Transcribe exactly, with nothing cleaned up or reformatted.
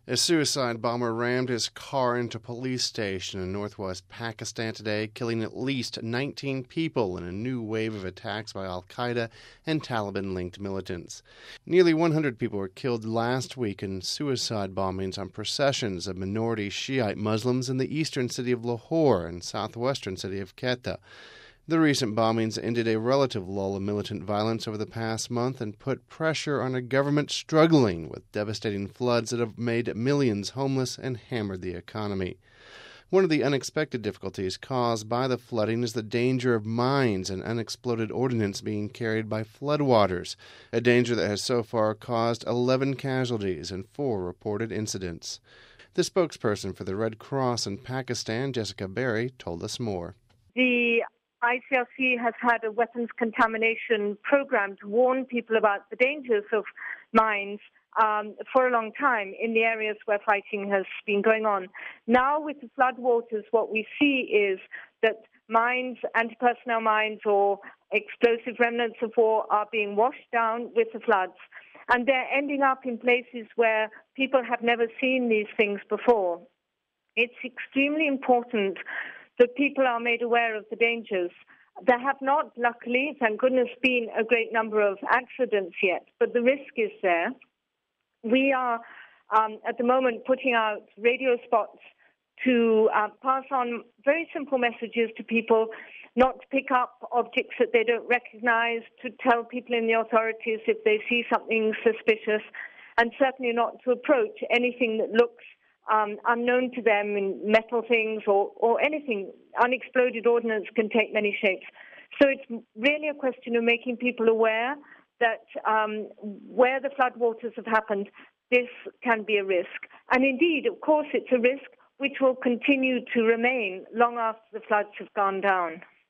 A suicide bomber rammed his car into a police station in northwest Pakistan today, killing at least nineteen people in a new wave of attacks by al-Qaeda and Taliban-linked militants. Nearly one hundred people were killed last week in suicide bombings on processions of minority Shiite Muslims in the eastern city of Lahore and southwestern city of Quetta. The recent bombings ended a relative lull of militant violence over the past month and put pressure on a government struggling with devastating floods that have made millions homeless and hammered the economy. One of the unexpected difficulties caused by the flooding is the danger of mines and unexploded ordnance being carried by floodwaters, a danger that has so far caused eleven casualties and four reported incidents. The spokesperson for the Red Cross in Pakistan, Jessica Berry, told us more. The I C R C has had a weapons contamination program to warn people about the dangers of mines um, for a long time in the areas where fighting has been going on. Now with the floodwaters, what we see is that mines, anti-personnel mines or explosive remnants of war are being washed down with the floods. And they're ending up in places where people have never seen these things before. It's extremely important that people are made aware of the dangers. There have not, luckily, thank goodness, been a great number of accidents yet, but the risk is there. We are, um, at the moment, putting out radio spots to uh, pass on very simple messages to people, not to pick up objects that they don't recognize, to tell people in the authorities if they see something suspicious, and certainly not to approach anything that looks Um, unknown to them in metal things or, or anything. Unexploded ordnance can take many shapes. So it's really a question of making people aware that um, where the floodwaters have happened, this can be a risk. And indeed, of course, it's a risk which will continue to remain long after the floods have gone down.